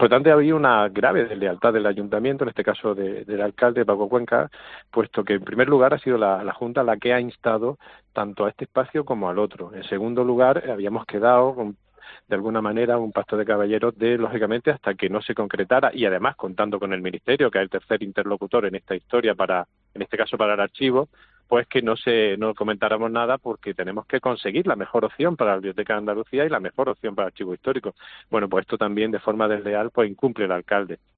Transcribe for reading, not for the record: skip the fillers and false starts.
Por tanto, había una grave deslealtad del ayuntamiento, en este caso del alcalde Paco Cuenca, puesto que en primer lugar ha sido la Junta la que ha instado tanto a este espacio como al otro. En segundo lugar, habíamos quedado de alguna manera un pacto de caballeros lógicamente, hasta que no se concretara, y además contando con el Ministerio, que es el tercer interlocutor en esta historia en este caso para el archivo, pues que no comentáramos nada porque tenemos que conseguir la mejor opción para la Biblioteca de Andalucía y la mejor opción para el archivo histórico. Bueno, pues esto también de forma desleal pues incumple el alcalde.